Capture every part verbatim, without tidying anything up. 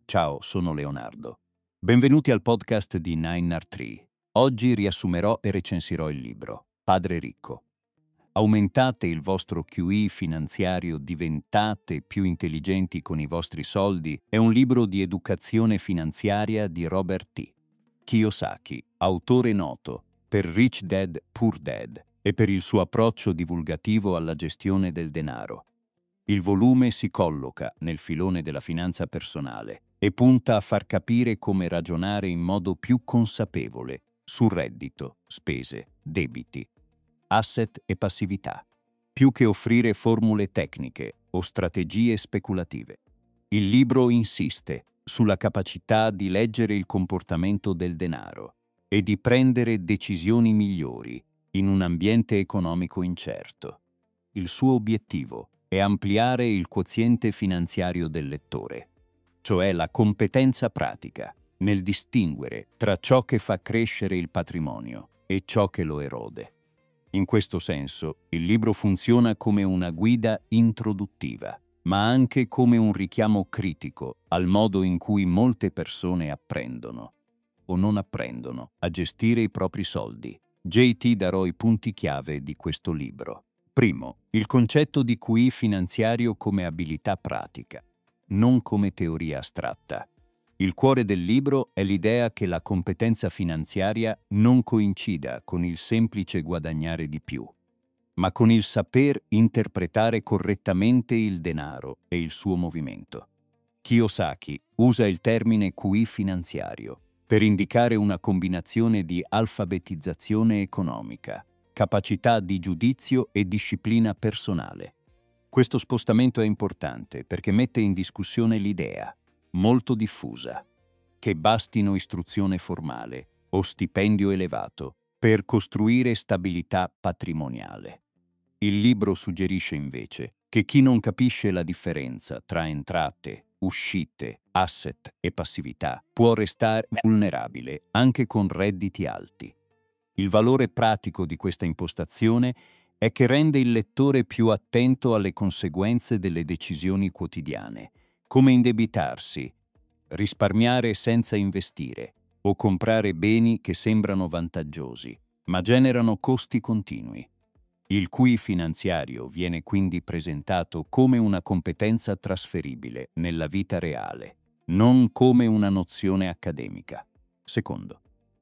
Ciao, sono Leonardo. Benvenuti al podcast di Nine R Tree. Oggi riassumerò e recensirò il libro Padre Ricco. Aumentate il vostro Q I finanziario, diventate più intelligenti con i vostri soldi è un libro di educazione finanziaria di Robert T. Kiyosaki, autore noto per Rich Dad Poor Dad e per il suo approccio divulgativo alla gestione del denaro. Il volume si colloca nel filone della finanza personale e punta a far capire come ragionare in modo più consapevole su reddito, spese, debiti, asset e passività, più che offrire formule tecniche o strategie speculative. Il libro insiste sulla capacità di leggere il comportamento del denaro e di prendere decisioni migliori in un ambiente economico incerto. Il suo obiettivo è ampliare il quoziente finanziario del lettore, cioè la competenza pratica nel distinguere tra ciò che fa crescere il patrimonio e ciò che lo erode. In questo senso, il libro funziona come una guida introduttiva, ma anche come un richiamo critico al modo in cui molte persone apprendono o non apprendono a gestire i propri soldi. J T darò i punti chiave di questo libro. Primo, il concetto di Q I finanziario come abilità pratica, non come teoria astratta. Il cuore del libro è l'idea che la competenza finanziaria non coincida con il semplice guadagnare di più, ma con il saper interpretare correttamente il denaro e il suo movimento. Kiyosaki usa il termine Q I finanziario per indicare una combinazione di alfabetizzazione economica, capacità di giudizio e disciplina personale. Questo spostamento è importante perché mette in discussione l'idea, molto diffusa, che bastino istruzione formale o stipendio elevato per costruire stabilità patrimoniale. Il libro suggerisce invece che chi non capisce la differenza tra entrate, uscite, asset e passività può restare vulnerabile anche con redditi alti. Il valore pratico di questa impostazione è che rende il lettore più attento alle conseguenze delle decisioni quotidiane, come indebitarsi, risparmiare senza investire o comprare beni che sembrano vantaggiosi, ma generano costi continui. Il Q I finanziario viene quindi presentato come una competenza trasferibile nella vita reale, non come una nozione accademica. Secondo,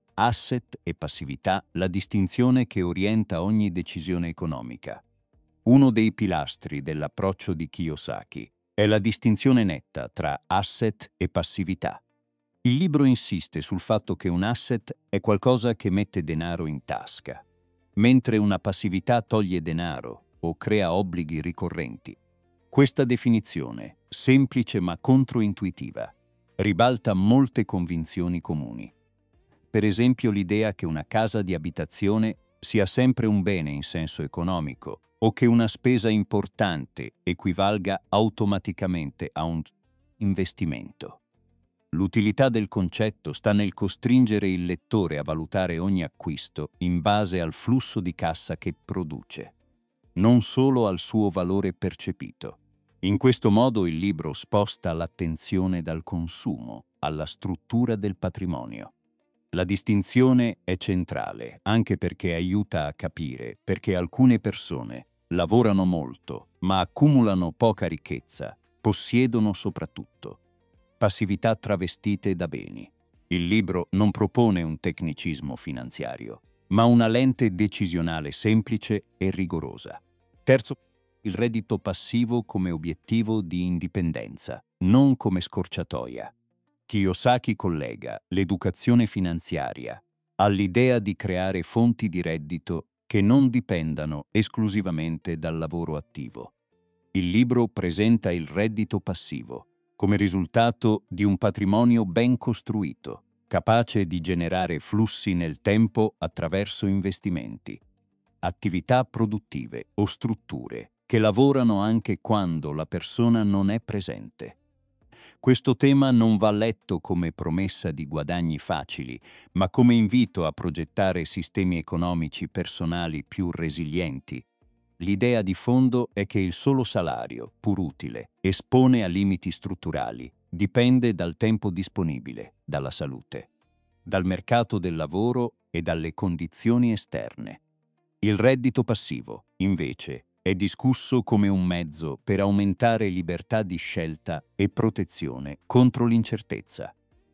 asset e passività, la distinzione che orienta ogni decisione economica. Uno dei pilastri dell'approccio di Kiyosaki è la distinzione netta tra asset e passività. Il libro insiste sul fatto che un asset è qualcosa che mette denaro in tasca, mentre una passività toglie denaro o crea obblighi ricorrenti. Questa definizione, semplice ma controintuitiva, ribalta molte convinzioni comuni. Per esempio l'idea che una casa di abitazione sia sempre un bene in senso economico o che una spesa importante equivalga automaticamente a un investimento. L'utilità del concetto sta nel costringere il lettore a valutare ogni acquisto in base al flusso di cassa che produce, non solo al suo valore percepito. In questo modo il libro sposta l'attenzione dal consumo alla struttura del patrimonio. La distinzione è centrale, anche perché aiuta a capire perché alcune persone lavorano molto, ma accumulano poca ricchezza, possiedono soprattutto passività travestite da beni. Il libro non propone un tecnicismo finanziario, ma una lente decisionale semplice e rigorosa. Terzo, il reddito passivo come obiettivo di indipendenza, non come scorciatoia. Kiyosaki collega l'educazione finanziaria all'idea di creare fonti di reddito che non dipendano esclusivamente dal lavoro attivo. Il libro presenta il reddito passivo come risultato di un patrimonio ben costruito, capace di generare flussi nel tempo attraverso investimenti, attività produttive o strutture che lavorano anche quando la persona non è presente. Questo tema non va letto come promessa di guadagni facili, ma come invito a progettare sistemi economici personali più resilienti. L'idea di fondo è che il solo salario, pur utile, espone a limiti strutturali, dipende dal tempo disponibile, dalla salute, dal mercato del lavoro e dalle condizioni esterne. Il reddito passivo, invece, è discusso come un mezzo per aumentare libertà di scelta e protezione contro l'incertezza.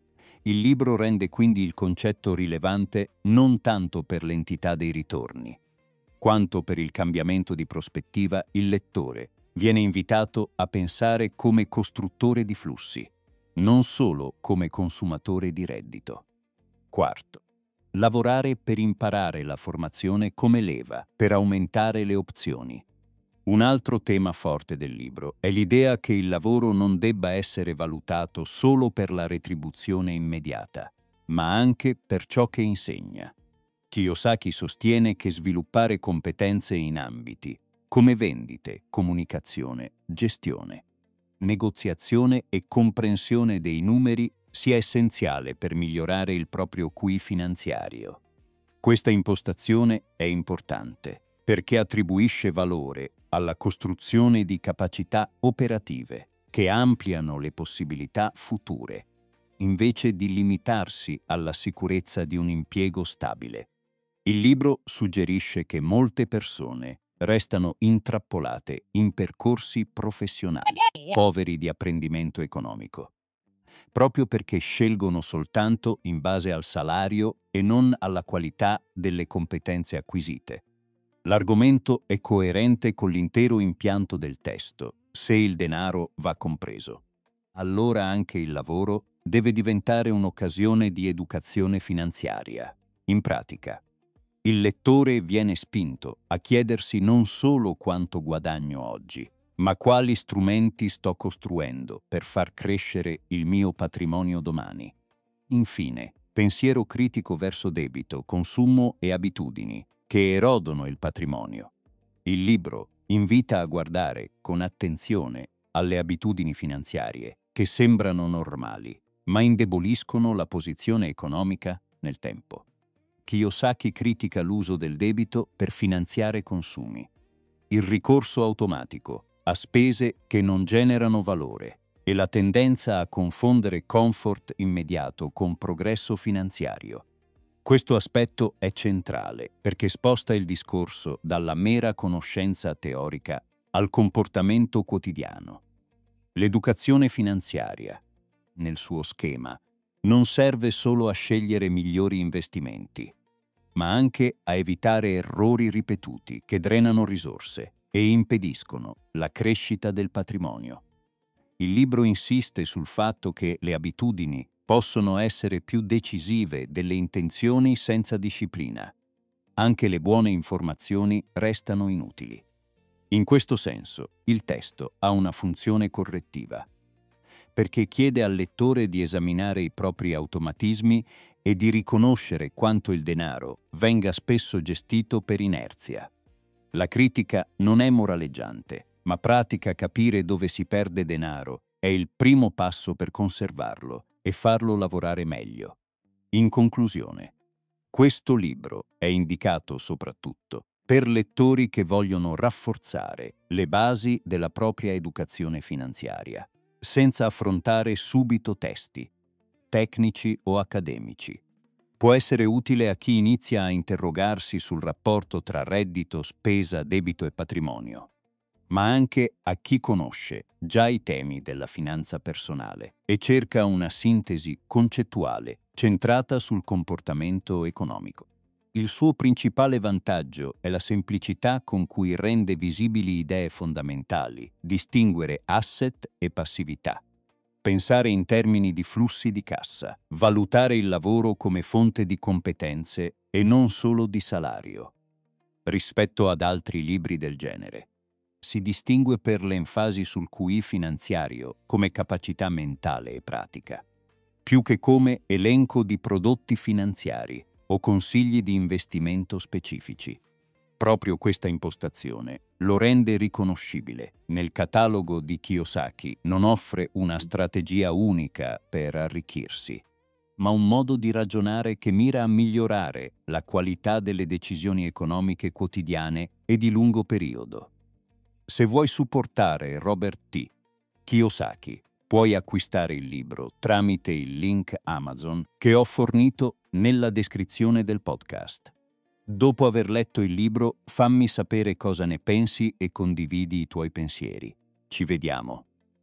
Il libro rende quindi il concetto rilevante non tanto per l'entità dei ritorni, quanto per il cambiamento di prospettiva. Il lettore viene invitato a pensare come costruttore di flussi, non solo come consumatore di reddito. Quarto, lavorare per imparare la formazione come leva per aumentare le opzioni. Un altro tema forte del libro è l'idea che il lavoro non debba essere valutato solo per la retribuzione immediata, ma anche per ciò che insegna. Kiyosaki sostiene che sviluppare competenze in ambiti come vendite, comunicazione, gestione, negoziazione e comprensione dei numeri sia essenziale per migliorare il proprio Q I finanziario. Questa impostazione è importante perché attribuisce valore alla costruzione di capacità operative che ampliano le possibilità future, invece di limitarsi alla sicurezza di un impiego stabile. Il libro suggerisce che molte persone restano intrappolate in percorsi professionali poveri di apprendimento economico, proprio perché scelgono soltanto in base al salario e non alla qualità delle competenze acquisite. L'argomento è coerente con l'intero impianto del testo, se il denaro va compreso. Allora anche il lavoro deve diventare un'occasione di educazione finanziaria. In pratica, il lettore viene spinto a chiedersi non solo quanto guadagno oggi, ma quali strumenti sto costruendo per far crescere il mio patrimonio domani. Infine, pensiero critico verso debito, consumo e abitudini che erodono il patrimonio. Il libro invita a guardare con attenzione alle abitudini finanziarie che sembrano normali, ma indeboliscono la posizione economica nel tempo. Kiyosaki critica l'uso del debito per finanziare consumi, il ricorso automatico a spese che non generano valore e la tendenza a confondere comfort immediato con progresso finanziario. Questo aspetto è centrale perché sposta il discorso dalla mera conoscenza teorica al comportamento quotidiano. L'educazione finanziaria, nel suo schema, non serve solo a scegliere migliori investimenti, ma anche a evitare errori ripetuti che drenano risorse e impediscono la crescita del patrimonio. Il libro insiste sul fatto che le abitudini possono essere più decisive delle intenzioni senza disciplina. Anche le buone informazioni restano inutili. In questo senso, il testo ha una funzione correttiva, perché chiede al lettore di esaminare i propri automatismi e di riconoscere quanto il denaro venga spesso gestito per inerzia. La critica non è moraleggiante, ma pratica capire dove si perde denaro è il primo passo per conservarlo e farlo lavorare meglio. In conclusione, questo libro è indicato soprattutto per lettori che vogliono rafforzare le basi della propria educazione finanziaria, senza affrontare subito testi, tecnici o accademici. Può essere utile a chi inizia a interrogarsi sul rapporto tra reddito, spesa, debito e patrimonio, ma anche a chi conosce già i temi della finanza personale e cerca una sintesi concettuale centrata sul comportamento economico. Il suo principale vantaggio è la semplicità con cui rende visibili idee fondamentali, distinguere asset e passività, pensare in termini di flussi di cassa, valutare il lavoro come fonte di competenze e non solo di salario. Rispetto ad altri libri del genere, si distingue per l'enfasi sul Q I finanziario come capacità mentale e pratica, più che come elenco di prodotti finanziari o consigli di investimento specifici. Proprio questa impostazione lo rende riconoscibile. Nel catalogo di Kiyosaki non offre una strategia unica per arricchirsi, ma un modo di ragionare che mira a migliorare la qualità delle decisioni economiche quotidiane e di lungo periodo. Se vuoi supportare Robert T. Kiyosaki Puoi acquistare il libro tramite il link Amazon che ho fornito nella descrizione del podcast. Dopo aver letto il libro, fammi sapere cosa ne pensi e condividi i tuoi pensieri. Ci vediamo.